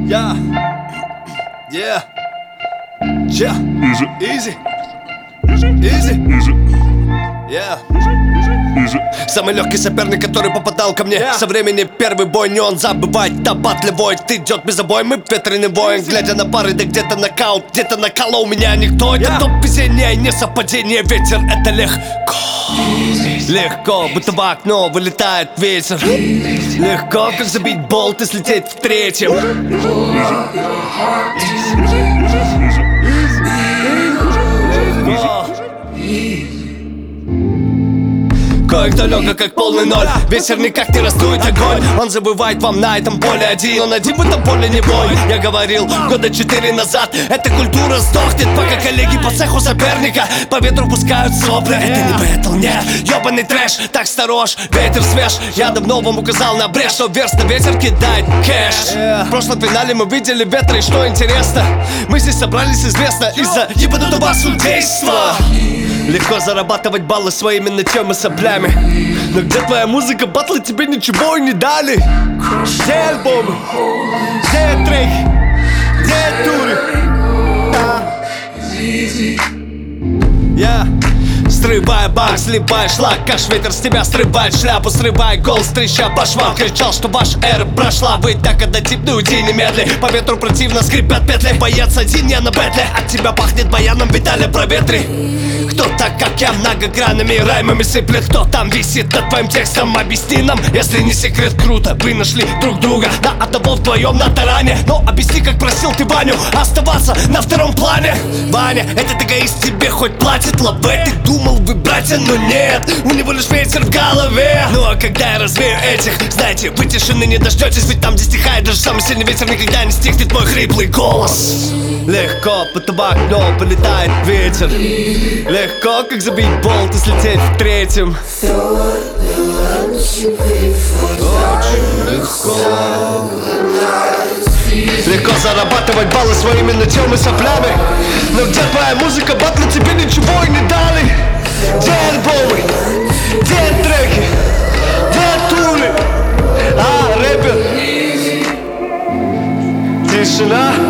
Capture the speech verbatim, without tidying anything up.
Yeah. Yeah. Yeah. Easy. Easy. Easy. Easy. Easy. Yeah. Easy. Самый легкий соперник, который попадал ко мне. Yeah. Со времени первый бой, не он забывает, табатливой. Ты идет без обои, мы ветреный воин. Глядя на пары, да где-то нокаут, где-то наколол меня никто. Это Yeah. топ везения, не совпадение. Ветер, это легко. Легко, будто в окно вылетает ветер. Легко, как забить болт и слететь в третьем. Легко. Кое-кто легко, как полный ноль. Ветер никак не раздует огонь. Он забывает вам на этом поле один. Он один в этом поле не бой. Я говорил года четыре назад, эта культура сдохнет, пока коллеги по цеху соперника по ветру пускают сопли. Это не бэтл, нет, ёбаный трэш. Так сторож, ветер свеж. Я давно вам указал на брешь, что верст на ветер кидает кэш. В прошлом финале мы видели ветры, и что интересно, мы здесь собрались известно из-за ебанутого судейства. Легко зарабатывать баллы своими ночами соплями. Но где твоя музыка, батлы тебе ничего и не дали. Где альбомы? Где треки? Где туры? Я срывая бак, сливая шлак, каш ветер с тебя срывает шляпу, срывая голос, треща по швам. Кричал, что ваша эра прошла, вы так однотипны, уйди немедли. По ветру противно скрипят петли, боец один, я на бетле. От тебя пахнет баяном, Виталя, проветри. Кто так, как я, многогранными раймами сыплет. Кто там висит над твоим текстом, объясни нам, если не секрет. Круто, вы нашли друг друга на одного вдвоем на таране. Но объясни, как просил ты Ваню оставаться на втором плане. Ваня, этот эгоист тебе хоть платит лаве. Ты думал, вы братья, но нет, у него лишь ветер в голове. Ну а когда я развею этих, знаете, вы тишины не дождетесь. Ведь там, где стихает даже самый сильный ветер, никогда не стихнет мой хриплый голос. Легко, будто в окно полетает ветер. Легко, как забить болт и слететь в третьем. Очень легко. Легко зарабатывать баллы своими ночами соплями. Но где твоя музыка, батлы тебе ничего и не дали. Где альбомы? Где треки? Где туры? А, рэпер? Тишина.